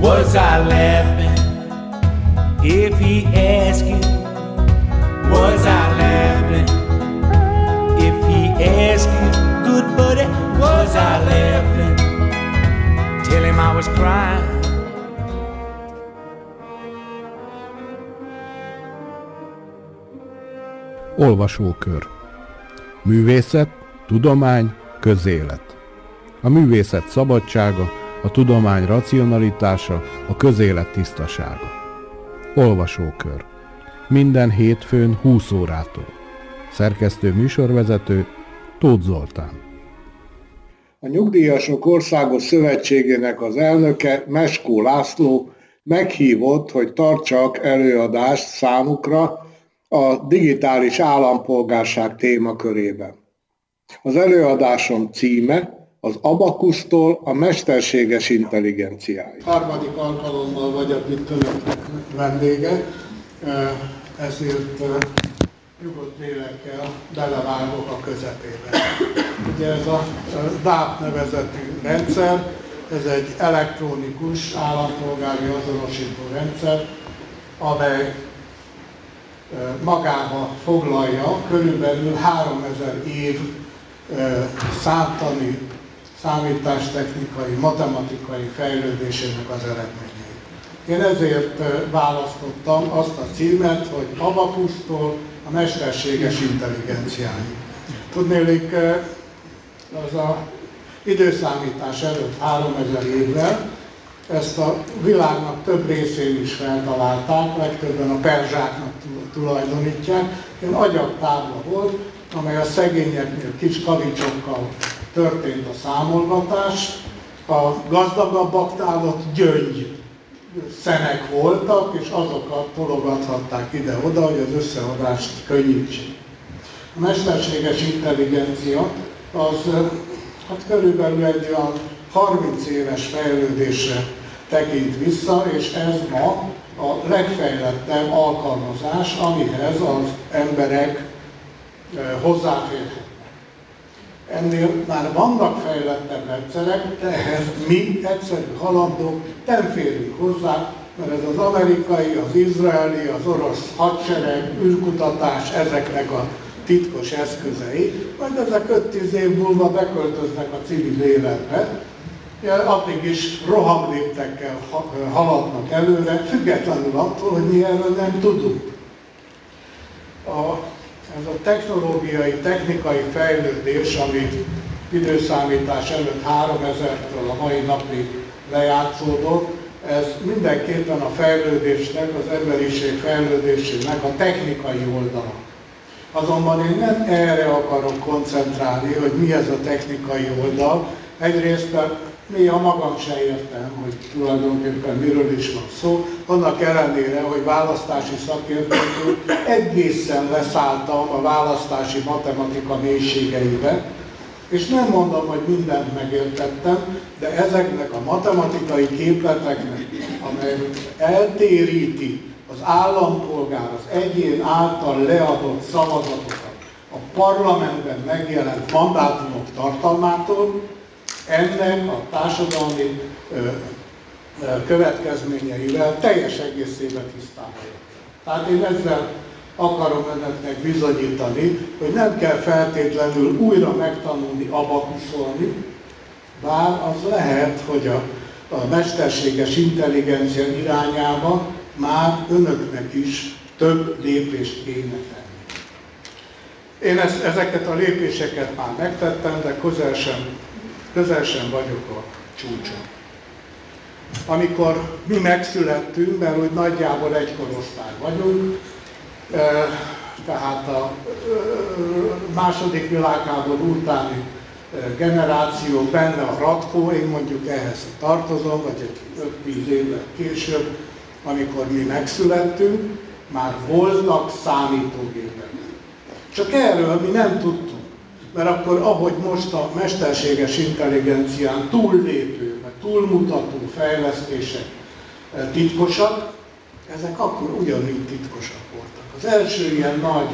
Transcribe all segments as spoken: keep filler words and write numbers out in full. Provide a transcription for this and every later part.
Was I laughing if he asked you? Was I laughing if he asked you? Good buddy, was I laughing? Tell him I was crying. Olvasókör. Művészet, tudomány, közélet. A művészet szabadsága, a tudomány racionalitása, a közélet tisztasága. Olvasókör. Minden hétfőn húsz órától. Szerkesztő műsorvezető Tóth Zoltán. A Nyugdíjasok Országos Szövetségének az elnöke, Meskó László meghívott, hogy tartsak előadást számukra a digitális állampolgárság témakörében. Az előadásom címe az abakusztól a mesterséges intelligenciáig. Harmadik alkalommal vagyok itt önöknek vendége, ezért nyugodt lélekkel belevágok a közepébe. Ugye ez a dé á pé nevezetű rendszer, ez egy elektronikus állampolgári azonosító rendszer, amely magába foglalja körülbelül háromezer év számtani, számítástechnikai, matematikai fejlődésének az eredményei. Én ezért választottam azt a címet, hogy abakusztól a mesterséges intelligenciáig. Tudnélik, az a időszámítás előtt háromezer évvel ezt a világnak több részén is feltalálták, legtöbben a perzsáknak tulajdonítják. Ilyen agyagtábla volt, amely a szegényeknél kis kavicsokkal történt a számolgatás. A gazdagabbaknál ott gyöngy szenek voltak, és azokat tologathatták ide-oda, hogy az összeadást könnyítsék. A mesterséges intelligencia az hát körülbelül egy olyan harminc éves fejlődésre tekint vissza, és ez ma a legfejlettebb alkalmazás, amihez az emberek hozzáférhetnek. Ennél már vannak fejlettebb rendszerek, de ehhez mi egyszerű halandók nem férünk hozzá, mert ez az amerikai, az izraeli, az orosz hadsereg, űrkutatás, ezeknek a titkos eszközei, majd ezek öt-tíz év múlva beköltöznek a civil életbe, addig is rohamléptekkel haladnak előre, függetlenül attól, hogy mi erről nem tudunk. A, ez a technológiai, technikai fejlődés, ami időszámítás előtt háromezertől a mai napig lejátszódott, ez mindenképpen a fejlődésnek, az emberiség fejlődésének a technikai oldala. Azonban én nem erre akarok koncentrálni, hogy mi ez a technikai oldal. Egyrészt, mert néha magam se értem, hogy tulajdonképpen miről is van szó. Annak ellenére, hogy választási szakértőként egészen leszálltam a választási matematika mélységeibe, és nem mondom, hogy mindent megértettem, de ezeknek a matematikai képleteknek, amely eltéríti az állampolgár, az egyén által leadott szavazatokat a parlamentben megjelent mandátumok tartalmától, ennek a társadalmi ö, ö, következményeivel teljes egészében tisztában vagyok. Tehát én ezzel akarom önöknek bizonyítani, hogy nem kell feltétlenül újra megtanulni abakuszolni, bár az lehet, hogy a, a mesterséges intelligencia irányába már önöknek is több lépést kéne tenni. Én ezt, ezeket a lépéseket már megtettem, de közel sem, közel sem vagyok a csúcson. Amikor mi megszülettünk, mert úgy nagyjából egy korosztály vagyunk, tehát a második világháború utáni generáció benne a ratkó, én mondjuk ehhez tartozom, vagy egy öt-tíz évvel később, amikor mi megszülettünk, már voltak számítógépek. Csak erről mi nem tudtunk, mert akkor ahogy most a mesterséges intelligencián túllépő, vagy túlmutató fejlesztések titkosak, ezek akkor ugyanígy titkosak voltak. Az első ilyen nagy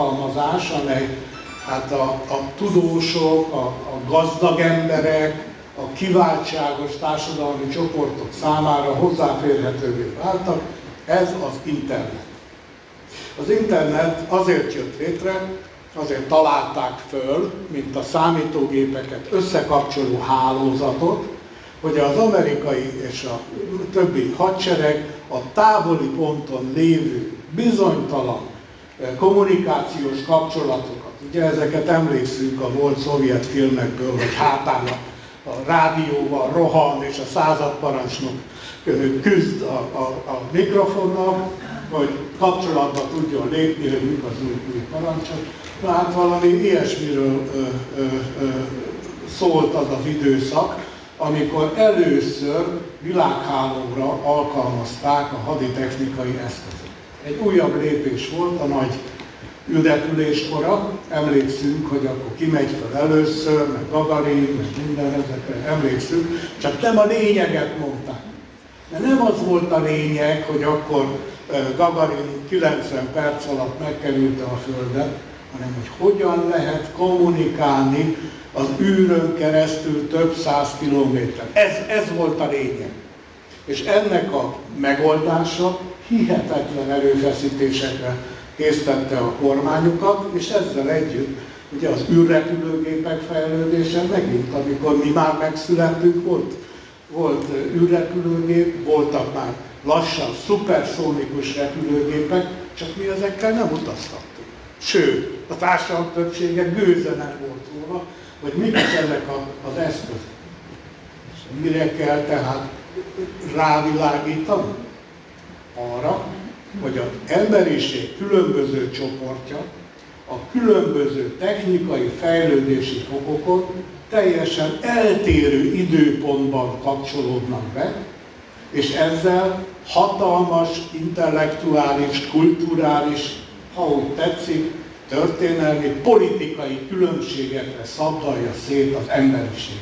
alkalmazás, amely hát a, a tudósok, a, a gazdag emberek, a kiváltságos társadalmi csoportok számára hozzáférhetővé váltak, ez az internet. Az internet azért jött létre, azért találták föl, mint a számítógépeket összekapcsoló hálózatot, hogy az amerikai és a többi hadsereg a távoli ponton lévő bizonytalan kommunikációs kapcsolatokat, ugye ezeket emlékszünk a volt szovjet filmekből, hogy hátán a, a rádióval rohan és a századparancsnok küzd a, a, a mikrofonnal, hogy kapcsolatba tudjon lépni, hogy mik az új, új parancsok. Na hát valami ilyesmiről ö, ö, ö, szólt az az időszak, amikor először világhálóra alkalmazták a haditechnikai eszközöket. Egy újabb lépés volt a nagy ülrepüléskora, emlékszünk, hogy akkor kimegy fel először, meg Gagarin, meg minden ezekre emlékszünk, csak nem a lényeget mondták. De nem az volt a lényeg, hogy akkor Gagarin kilencven perc alatt megkerülte a Földet, hanem hogy hogyan lehet kommunikálni az űrön keresztül több száz kilométer. Ez, ez volt a lényeg. És ennek a megoldása hihetetlen erőfeszítésekre késztette a kormányokat, és ezzel együtt ugye az űrrepülőgépek fejlődése megint, amikor mi már megszülettünk, volt, volt űrrepülőgép, voltak már lassan szuperszónikus repülőgépek, csak mi ezekkel nem utaztattunk. Sőt, a társadalom többsége gőze nem volt róla, hogy mik ezek az eszközök. Mire kell tehát rávilágítani? Arra, hogy az emberiség különböző csoportja a különböző technikai fejlődési fokokon teljesen eltérő időpontban kapcsolódnak be, és ezzel hatalmas, intellektuális, kulturális, ha úgy tetszik, történelmi, politikai különbségekre szabdalja szét az emberiség.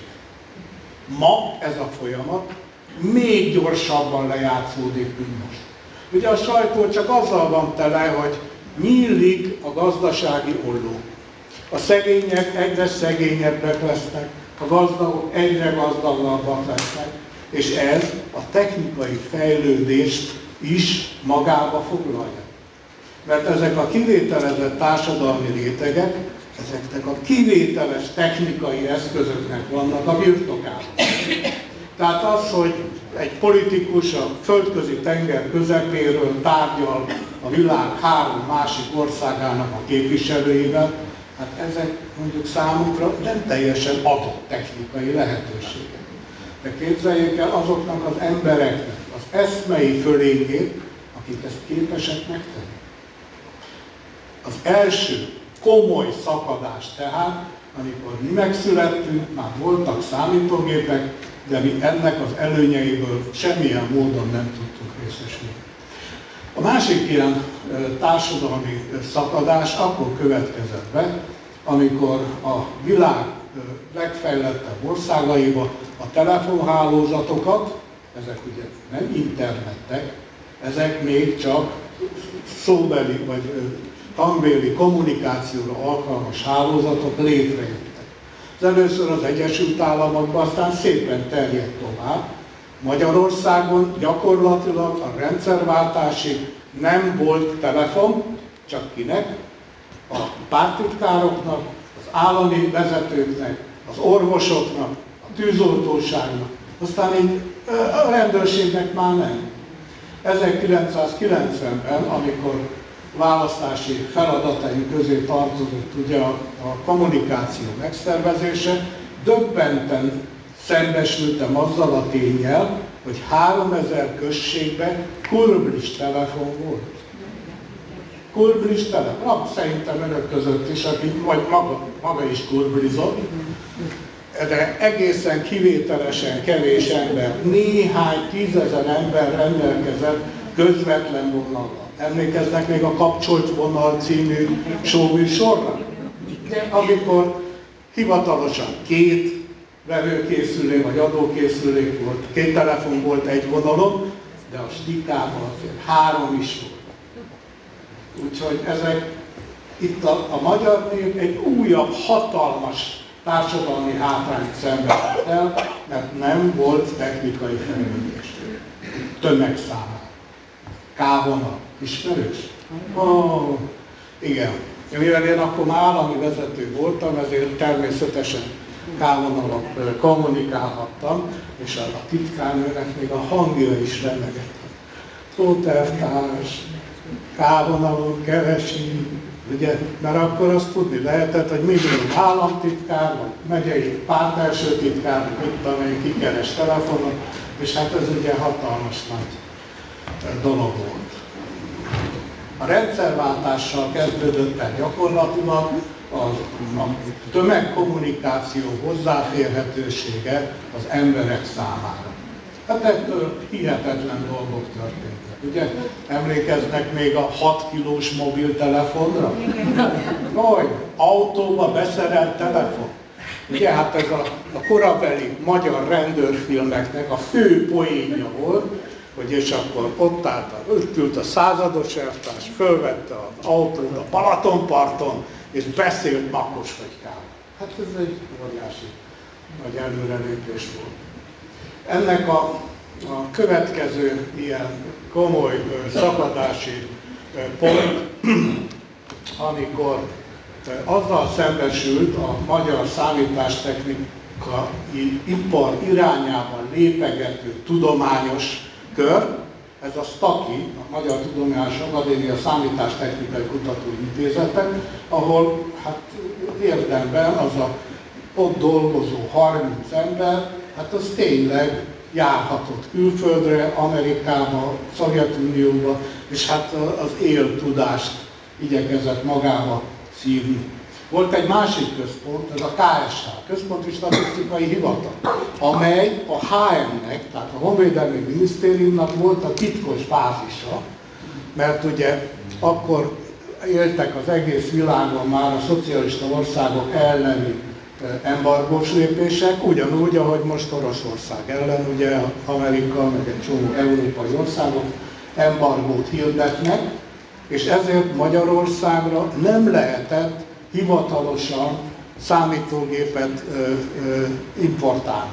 Ma ez a folyamat még gyorsabban lejátszódik, mint most. Ugye a sajtó csak azzal van tele, hogy nyílik a gazdasági olló. A szegények egyre szegényebbek lesznek, a gazdagok egyre gazdagabbak lesznek, és ez a technikai fejlődést is magába foglalja. Mert ezek a kivételezett társadalmi rétegek, ezeknek a kivételes technikai eszközöknek vannak a birtokában. Tehát az, hogy egy politikus a földközi tenger közepéről tárgyal a világ három másik országának a képviselőivel, hát ezek mondjuk számukra nem teljesen adott technikai lehetőségek. De képzeljék el azoknak az embereknek az eszmei fölényét, akik ezt képesek megtenni. Az első komoly szakadás tehát, amikor mi megszülettünk, már voltak számítógépek, de mi ennek az előnyeiből semmilyen módon nem tudtunk részesülni. A másik ilyen társadalmi szakadás akkor következett be, amikor a világ legfejlettebb országaiba a telefonhálózatokat, ezek ugye nem internettek, ezek még csak szóbeli vagy hangbéli kommunikációra alkalmas hálózatok létrejöttek. Az először az Egyesült Államokban, aztán szépen terjedt tovább. Magyarországon gyakorlatilag a rendszerváltásig nem volt telefon, csak kinek? A pártitkároknak, az állami vezetőknek, az orvosoknak, a tűzoltóságnak, aztán így a rendőrségnek már nem. ezerkilencszázkilencvenben, amikor választási feladataink közé tartozott ugye a, a kommunikáció megszervezése, döbbenten szembesültem azzal a ténnyel, hogy háromezer községben kurblis telefon volt. Kurblis telefon, szerintem önök között is, aki vagy maga, maga is kurblizott, de egészen kivételesen kevés ember, néhány tízezer ember rendelkezett közvetlen vonallal. Emlékeznek még a Kapcsolt vonal című showműsorra? Amikor hivatalosan két vevőkészülék vagy adókészülék volt, két telefon volt egy vonalon, de a stikában három is volt. Úgyhogy ezek, itt a, a magyar nép egy újabb hatalmas társadalmi hátrányt szenvedett el, mert nem volt technikai fejlődés. Tömegszámla. K-vonal. Ismerős? Oh, igen. Mivel én akkor már állami vezető voltam, ezért természetesen K-vonalon kommunikálhattam, és a titkárnőnek még a hangja is remegett. Tótervtárs, K-vonalon keresi, ugye, mert akkor azt tudni lehetett, hogy millió államtitkár, vagy megyei pártelső titkár, mit tudom én, kikeres telefonon, és hát ez ugye hatalmas nagy dolog volt. A rendszerváltással kezdődött el gyakorlatilag a, a tömegkommunikáció hozzáférhetősége az emberek számára. Hát ettől hihetetlen dolgok történtek. Ugye emlékeznek még a hat kilós mobiltelefonra? Hogy autóba beszerelt telefon. Ugye hát ez a, a korabeli magyar rendőrfilmeknek a fő poénja volt, hogy és akkor ott állt, ott ült a százados elvtárs, fölvette az autót a Balatonparton, és beszélt Makosfegykával. Hát ez egy óriási nagy előrelépés volt. Ennek a, a következő ilyen komoly ö, szakadási ö, pont, amikor ö, azzal szembesült a magyar számítástechnikai ipar irányában lépegető tudományos kör, ez a STAKI, a Magyar Tudományos Akadémia Számítástechnikai Kutatóintézete, ahol hát érdemben az a ott dolgozó harminc ember, hát az tényleg járhatott külföldre, Amerikába, Szovjetunióba, és hát az éltudást igyekezett magába szívni. Volt egy másik központ, ez a ká es há, Központi Statisztikai Hivatal, amely a há em-nek, tehát a Honvédelmi Minisztériumnak volt a titkos bázisa, mert ugye akkor éltek az egész világon már a szocialista országok elleni embargós lépések, ugyanúgy, ahogy most Oroszország ellen, ugye Amerika, meg egy csomó európai országok embargót hirdetnek, és ezért Magyarországra nem lehetett hivatalosan számítógépet ö, ö, importálni.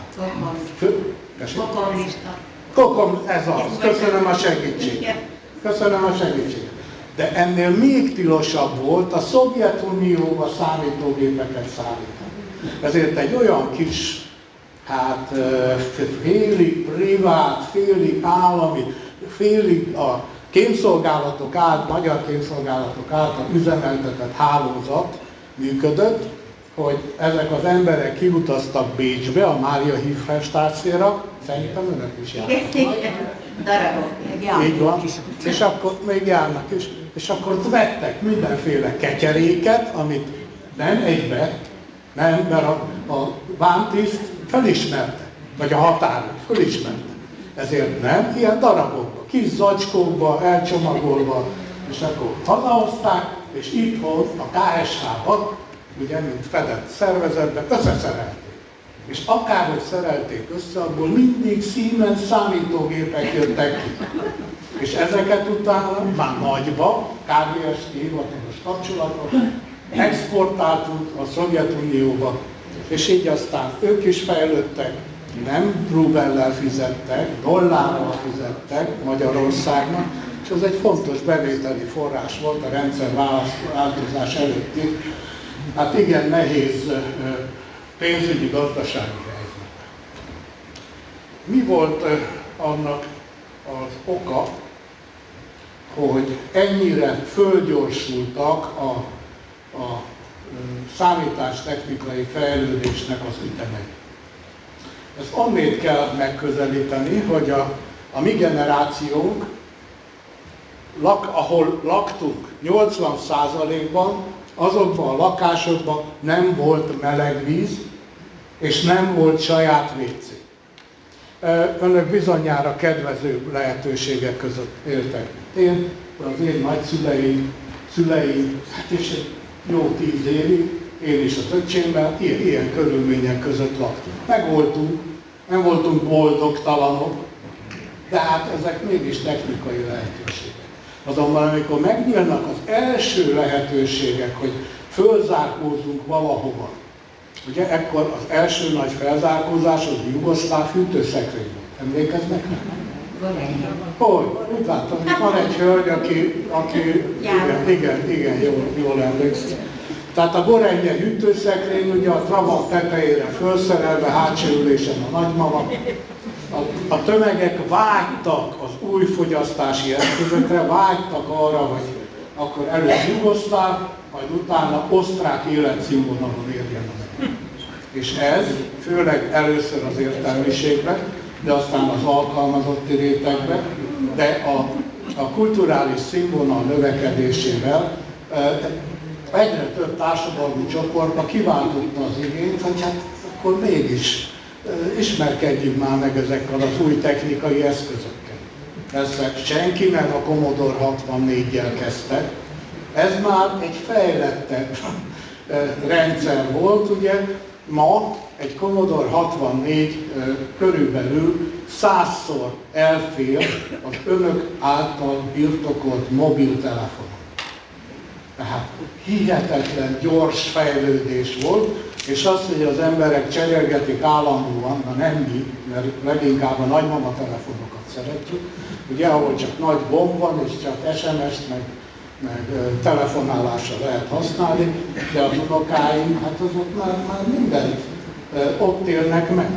Kokomlista. Kokom, ez az. Köszönöm a segítséget. Köszönöm a segítséget. De ennél még tilosabb volt a Szovjetunióba számítógépeket szállítani. Ezért egy olyan kis, hát félig privát, félig állami, félig a kémszolgálatok át, magyar kémszolgálatok által üzemeltetett hálózat működött, hogy ezek az emberek kiutaztak Bécsbe, a Mária Hilferstraßére, szerintem önök is járnak. Darabok, így van, és akkor még járnak is, és akkor vettek mindenféle ketyeréket, amit nem egybe, nem, mert a, a vámtiszt felismerte, vagy a határok felismerte. Ezért nem, ilyen darabokba, kis zacskókba, elcsomagolva, és akkor hazahozták, és itthon a ká es há-ban, ugye, mint fedett szervezetben összeszerelték. És akárhogy szerelték össze, abból mindig Siemens számítógépek jöttek ki. És ezeket utána már nagyba, ká bé es té hivatalos kapcsolatok, exportáltuk a Szovjetunióba, és így aztán ők is fejlődtek, nem rubellel fizettek, dollárral fizettek Magyarországnak, és ez egy fontos bevételi forrás volt a rendszerváltozás előtti, hát igen nehéz pénzügyi gazdasági helyzetben. Mi volt annak az oka, hogy ennyire fölgyorsultak a, a számítástechnikai fejlődésnek az ütemei? Ezt onnét kell megközelíteni, hogy a, a mi generációnk, lak, ahol laktunk, nyolcvan százalékban azokban a lakásokban nem volt meleg víz, és nem volt saját vé cé. Önök bizonyára kedvező lehetőségek között éltek. Én, az én nagyszüleim, szüleim, hát és egy jó tíz évig, én is az öcsémmel, ilyen, ilyen körülmények között laktunk. Meg voltunk, nem voltunk boldogtalanok, de hát ezek mégis technikai lehetőségek. Azonban amikor megnyílnak az első lehetőségek, hogy fölzárkózzunk valahova, Ugye ekkor az első nagy felzárkózás az jugoszláv hűtőszekrény volt. Emlékeznek? Hogy? Úgy láttam, hogy van egy hölgy, aki, aki igen, igen, igen, jól, jól emlékszik. Tehát a Gorenje hűtőszekrény, ugye a Trabant tetejére felszerelve, hátsó ülésen a nagymama. A, a tömegek vágytak az új fogyasztási eszközökre, vágytak arra, hogy akkor előtt jugoszláv, majd utána osztrák életszínvonalon érjen meg. És ez főleg először az értelmiségbe, de aztán az alkalmazotti rétegbe, de a, a kulturális színvonal növekedésével egyre több társadalmi csoportba kiváltotta az igényt, hogy hát akkor mégis ismerkedjünk már meg ezekkel az új technikai eszközökkel. Persze senki meg a Commodore hatvannégyel kezdte. Ez már egy fejlettebb rendszer volt, ugye ma egy Commodore hatvannégy körülbelül százszor elfér az önök által birtokolt mobiltelefonon. Tehát hihetetlen gyors fejlődés volt, és az, hogy az emberek cserélgetik állandóan, na nem mi, mert leginkább a nagymama telefonokat szeretjük, ugye, ahol csak nagy gomb van, és csak es em es-t meg, meg telefonálásra lehet használni, de az unokáink, hát azok már, már mindent ott élnek meg.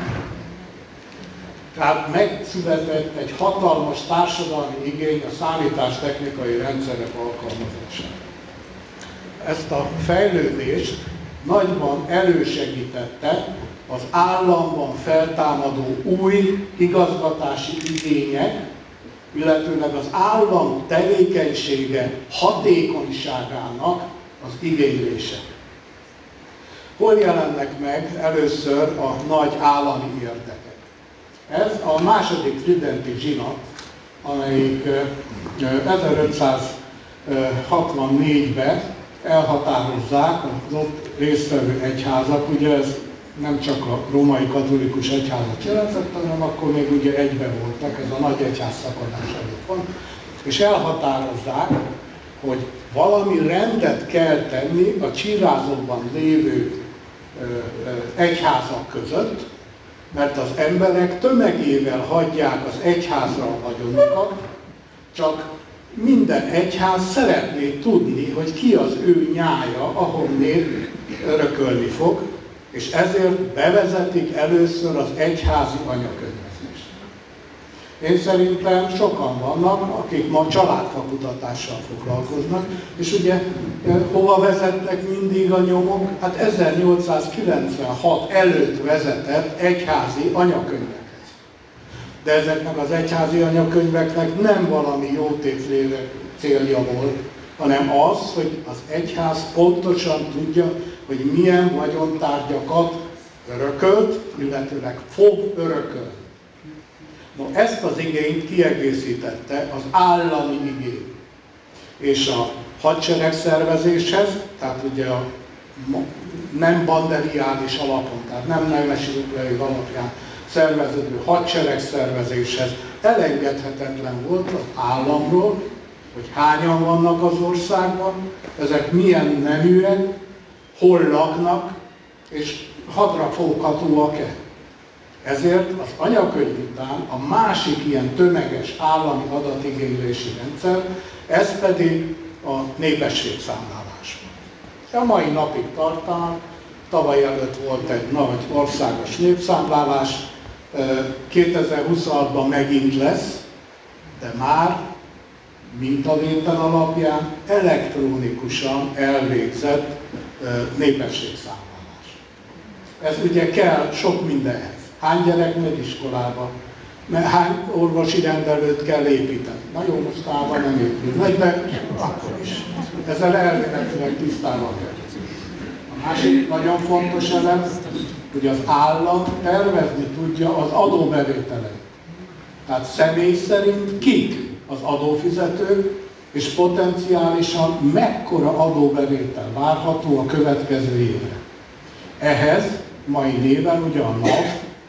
Tehát megszületett egy hatalmas társadalmi igény a számítástechnikai rendszerek alkalmazására. Ezt a fejlődést nagyban elősegítette az államban feltámadó új igazgatási igények, illetőleg az állam tevékenysége hatékonyságának az igénylése. Hol jelennek meg először a nagy állami érdekek? Ez a második tridenti zsinat, amelyik ezerötszázhatvannégyben elhatározzák az ott résztvevő egyházak, ugye ez nem csak a római katolikus egyházat jelentett, hanem akkor még ugye egyben voltak, ez a nagy egyház szakadás előtt van, és elhatározzák, hogy valami rendet kell tenni a csírázóban lévő ö, ö, egyházak között, mert az emberek tömegével hagyják az egyházra a vagyonukat, csak minden egyház szeretné tudni, hogy ki az ő nyája, ahonnét örökölni fog, és ezért bevezetik először az egyházi anyakönyvezést. Én szerintem sokan vannak, akik ma családfakutatással foglalkoznak, és ugye hova vezetnek mindig a nyomok? Hát ezernyolcszázkilencvenhat előtt vezetett egyházi anyakönyvekhez. De ezeknek az egyházi anyakönyveknek nem valami jótétlélő célja volt, hanem az, hogy az egyház pontosan tudja, hogy milyen vagyontárgyakat örökölt, illetőleg fog örökölni. No, ezt az igényt kiegészítette az állami igény. És a hadseregszervezéshez, tehát ugye a nem banderiális alapon, tehát nem nemesülői alapján szerveződő hadseregszervezéshez elengedhetetlen volt az államról, hogy hányan vannak az országban, ezek milyen neműek, hol laknak, és hadra foghatóak-e. Ezért az anyakönyv után a másik ilyen tömeges állami adatigénylési rendszer, ez pedig a népességszámlálás. A mai napig tartanak, tavaly előtt volt egy nagy országos népszámlálás, kétezer-huszonhatban megint lesz, de már mintavétel alapján elektronikusan elvégzett népességszámlálás. Ez ugye kell sok mindenhez. Hány gyerek megy iskolába? Hány orvosi rendelőt kell építeni? Na jó, mostában nem épül, de akkor is. Ezzel elméletileg tisztában kell. A másik nagyon fontos elem, hogy az állam tervezni tudja az adóbevételeit. Tehát személy szerint kik az adófizetők, és potenciálisan mekkora adóbevétel várható a következő évre. Ehhez mai néven ugye a NAV,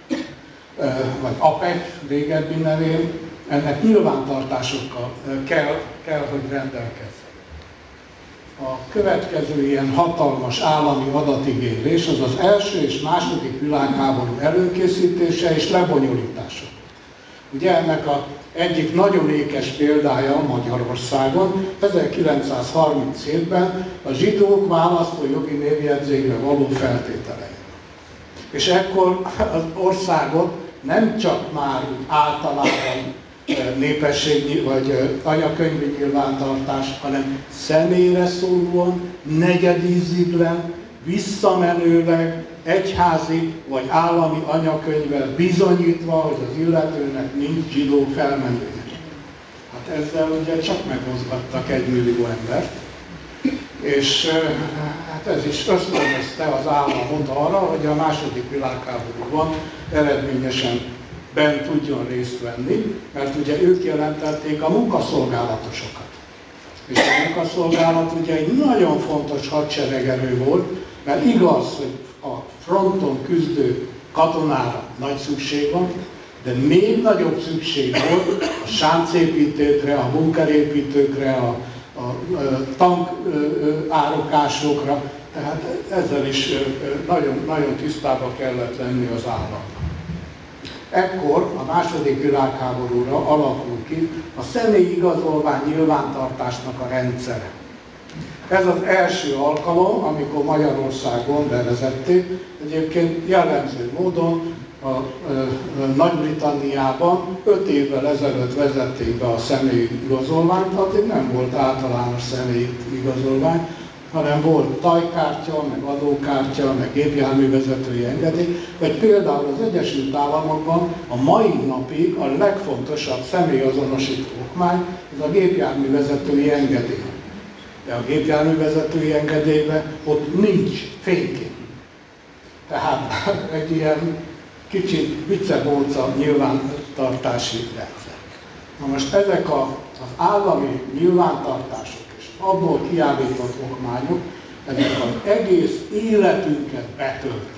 vagy APEC régebbi nevén, ennek nyilvántartásokkal kell, kell hogy rendelkezzen. a következő ilyen hatalmas állami adatigénylés az az első és második világháború előkészítése és lebonyolítása. Ugye ennek a egyik nagyon ékes példája Magyarországon ezerkilencszázharminchétben a zsidók választójogi névjegyzékre való feltételei. És ekkor az országot nem csak már általában népesség vagy anyakönyvi nyilvántartás, hanem személyre szólóan, negyedíziglen, visszamenőleg, egyházi vagy állami anyakönyvvel bizonyítva, hogy az illetőnek nincs zsidó felmenője. Hát ezzel ugye csak megmozgattak egy millió embert, és hát ez is ösztönözte az államot arra, hogy a második világháborúban eredményesen ben tudjon részt venni, mert ugye ők jelentették a munkaszolgálatosokat. És a munkaszolgálat ugye egy nagyon fontos hadseregerő volt, mert igaz, hogy a fronton küzdő katonára nagy szükség van, de még nagyobb szükség volt a sáncépítőkre, a bunkerépítőkre, a, a, a tank árokásokra, tehát ezzel is nagyon, nagyon tisztába kellett lenni az államnak. Ekkor a második világháborúra alakul ki a személyi igazolvány nyilvántartásnak a rendszere. Ez az első alkalom, amikor Magyarországon bevezették, egyébként jellemző módon a, a, a Nagy-Britanniában öt évvel ezelőtt vezették be a személyi igazolványt, addig nem volt általános személyi igazolvány, hanem volt tajkártya, meg adókártya, meg gépjárművezetői engedély, vagy például az Egyesült Államokban a mai napig a legfontosabb személyazonosító okmány, ez a gépjárművezetői engedély. De a gépjárművezetői engedélyben ott nincs fénykép. Tehát egy ilyen kicsit viccebóca nyilvántartási rendszer. Na most ezek a, az állami nyilvántartások, abból kiállított okmányok, ezek az egész életünket betöltik.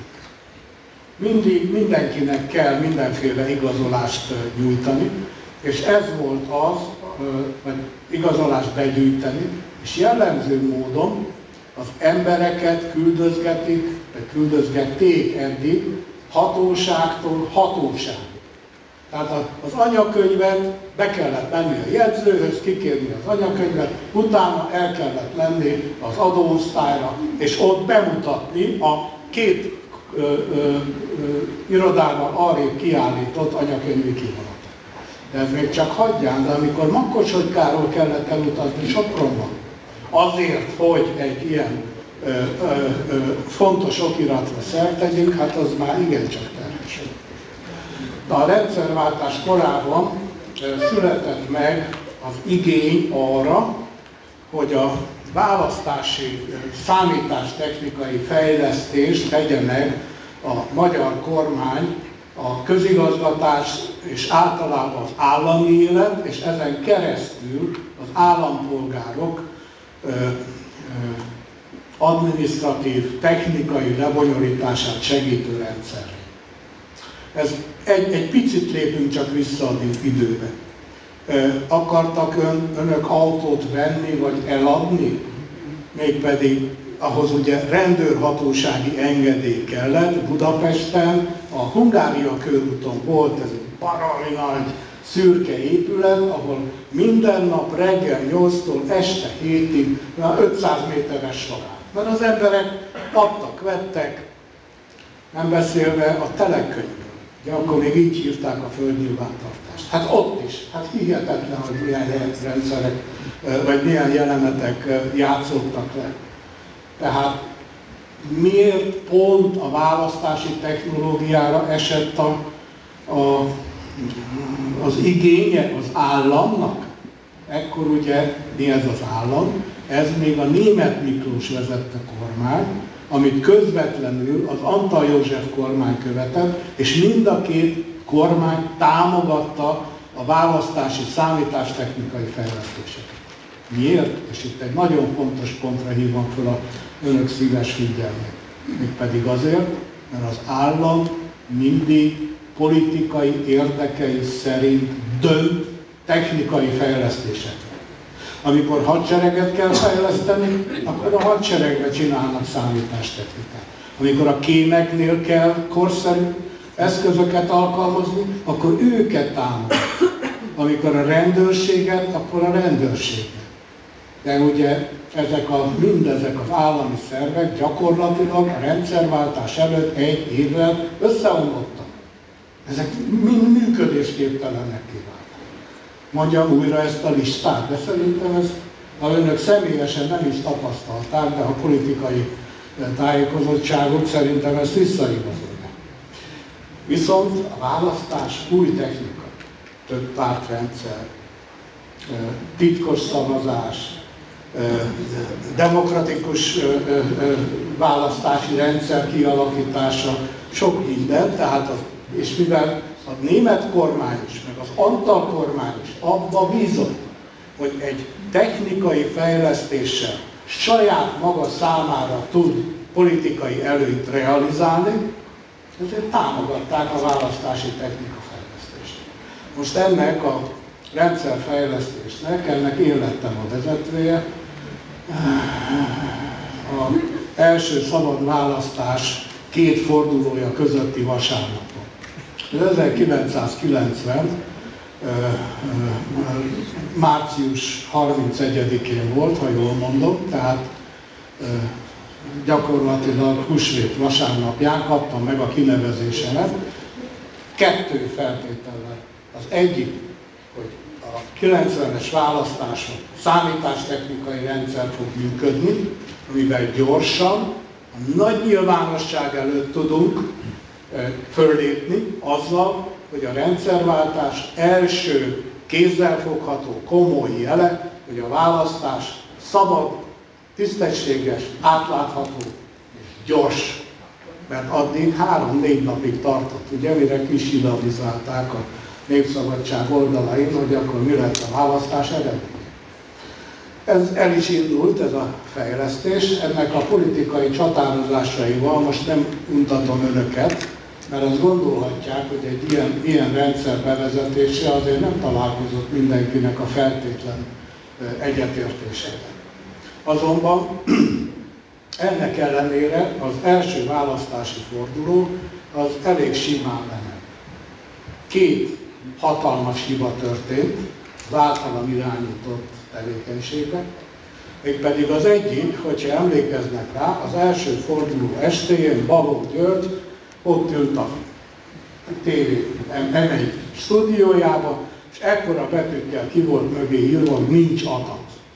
Mindig mindenkinek kell mindenféle igazolást nyújtani, és ez volt az, vagy igazolást begyűjteni, és jellemző módon az embereket küldözgetik, vagy küldözgették eddig hatóságtól hatóságig. Tehát az anyakönyvet be kellett menni a jegyzőhöz, kikérni az anyakönyvet, utána el kellett menni az adóosztályra, és ott bemutatni a két ö, ö, ö, irodával arrébb kiállított anyakönyvi kivonatot. De ez még csak hagyján, de amikor Makkoshogykáról kellett elutazni Sopronba, azért, hogy egy ilyen ö, ö, ö, fontos okiratra szert tegyünk, hát az már igencsak terhes. A rendszerváltás korában született meg az igény arra, hogy a választási számítástechnikai fejlesztést tegye meg a magyar kormány, a közigazgatás és általában az állami élet, és ezen keresztül az állampolgárok ö, ö, adminisztratív, technikai lebonyolítását segítő rendszerre. Ez egy, egy picit lépünk csak vissza a időbe. Akartak ön, önök autót venni vagy eladni? Mégpedig ahhoz ugye rendőrhatósági engedély kellett. Budapesten a Hungária körúton volt ez egy baromi nagy szürke épület, ahol minden nap reggel nyolctól este hétig ötszáz méteres során. Mert az emberek adtak, vettek, nem beszélve a telekönyvről. De akkor még így hívták a földnyilvántartást. Hát ott is, hát hihetetlen, hogy milyen rendszerek, vagy milyen jelenetek játszottak le. Tehát miért pont a választási technológiára esett a, a, az igénye az államnak? Ekkor ugye mi ez az állam? Ez még a Németh Miklós vezette kormány, amit közvetlenül az Antall József kormány követett, és mind a két kormány támogatta a választási számítástechnikai fejlesztéseket. Miért? És itt egy nagyon fontos pontra hívom fel a önök szíves figyelmét. Mégpedig azért, mert az állam mindig politikai érdekei szerint dönt technikai fejlesztésekre. Amikor hadsereget kell fejleszteni, akkor a hadseregbe csinálnak számítástechnikát. Amikor a kémeknél kell korszerű eszközöket alkalmazni, akkor őket támogatják. Amikor a rendőrséget, akkor a rendőrséget. De ugye ezek a, mindezek az állami szervek gyakorlatilag a rendszerváltás előtt egy évvel összeomlottak. Ezek mind működésképtelenek kiváltak. Mondjam újra ezt a listát, de szerintem ezt a önök személyesen nem is tapasztalták, de a politikai tájékozottságok szerintem ezt visszaigazolják. Viszont a választás új technika, több pártrendszer, titkos szavazás, demokratikus választási rendszer kialakítása, sok minden, tehát az, és mivel a német kormány is, meg az Antal kormány is abba bízott, hogy egy technikai fejlesztéssel saját maga számára tud politikai előnyt realizálni, ezért támogatták a választási technika fejlesztést. Most ennek a rendszerfejlesztésnek, ennek én lettem a vezetője, az első szabad választás két fordulója közötti vasárnapon. ezerkilencszázkilencven. március harmincegyedikén volt, ha jól mondom, tehát gyakorlatilag húsvét vasárnapján kaptam meg a kinevezésemet. Kettő feltétellel. Az egyik, hogy a kilencvenes választáson számítástechnikai rendszer fog működni, amivel gyorsan, a nagy nyilvánosság előtt tudunk föllépni azzal, hogy a rendszerváltás első kézzelfogható, komoly jele, hogy a választás szabad, tisztességes, átlátható és gyors. Mert addig három-négy napig tartott, ugye, mire kisilabizálták a Népszabadság oldalain, hogy akkor mi lett a választás eredménye. Ez el is indult, ez a fejlesztés, ennek a politikai csatározásaival most nem untatom önöket, mert azt gondolhatják, hogy egy ilyen, ilyen rendszer bevezetése azért nem találkozott mindenkinek a feltétlen egyetértésében. Azonban ennek ellenére az első választási forduló az elég simán lement. Két hatalmas hiba történt az általam irányított tevékenységben, mégpedig az egyik, hogyha emlékeznek rá, az első forduló estéjén Balogh György ott ült a té vé em egy stúdiójában, és ekkora betűkkel ki volt mögé írva, hogy nincs adat.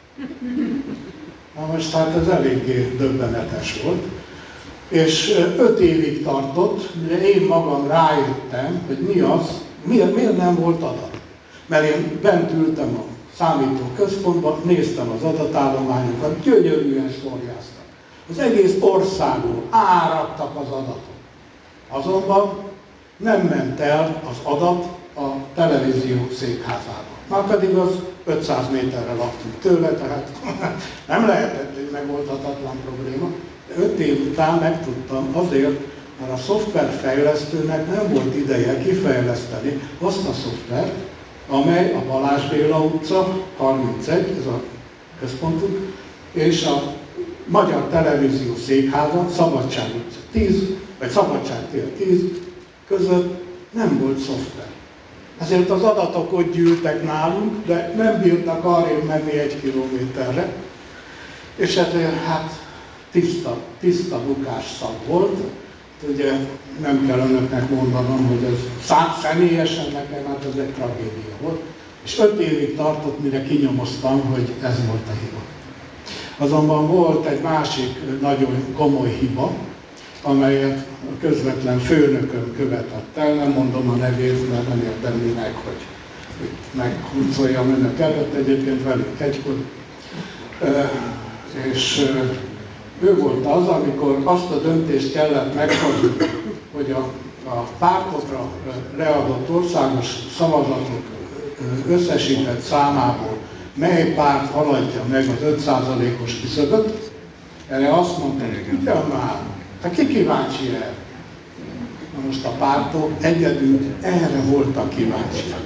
Na most hát ez eléggé döbbenetes volt. És öt évig tartott, mire én magam rájöttem, hogy mi az, miért, miért nem volt adat. Mert én bent ültem a számítóközpontban, néztem az adatállományokat, gyönyörűen sorjáztak. Az egész országból áradtak az adatok. Azonban nem ment el az adat a televízió székházába. Már pedig az ötszáz méterre laktunk tőle, tehát nem lehetett egy megoldhatatlan probléma. De öt év után megtudtam azért, mert a szoftverfejlesztőnek nem volt ideje kifejleszteni azt a szoftvert, amely a Balázs Béla utca harmincegy, ez a központunk, és a Magyar Televízió székháza, Szabadság utca tíz, vagy Szabadságtér tíz között nem volt szoftver. Ezért az adatok ott gyűltek nálunk, de nem bírtak arrébb menni egy kilométerre. És ezért hát tiszta, tiszta bukásszag volt. Ugye nem kell önöknek mondanom, hogy ez személyesen nekem, hát ez egy tragédia volt. És öt évig tartott, mire kinyomoztam, hogy ez volt a hiba. Azonban volt egy másik nagyon komoly hiba, amelyet a közvetlen főnököm követett el, nem mondom a nevét, mert nem érdemli meg, hogy meghurcoljam önök előtt, egyébként velük egykor. E, és ő volt az, amikor azt a döntést kellett meghozni, hogy a, a pártokra leadott országos szavazatok összesített számából mely párt haladja meg az öt százalékos küszöböt, erre azt mondta, hogy ugyan már, te ki kíváncsi erre? Na most a pártok egyedül erre voltak kíváncsiak.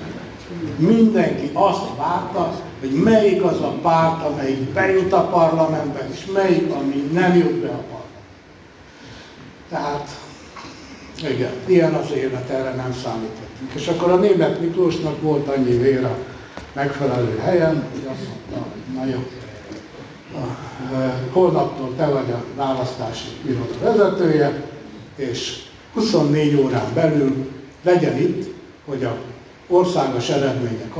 Mindenki azt várta, hogy melyik az a párt, amelyik bejut a parlamentbe, és melyik, ami nem jut be a parlamentbe. Tehát, igen, ilyen az élet, erre nem számítottunk. És akkor a Németh Miklósnak volt annyi vér a megfelelő helyen, hogy azt mondta, hogy na jó, holnaptól te vagy a választási iroda vezetője, és huszonnégy órán belül legyen itt, hogy a országos eredmények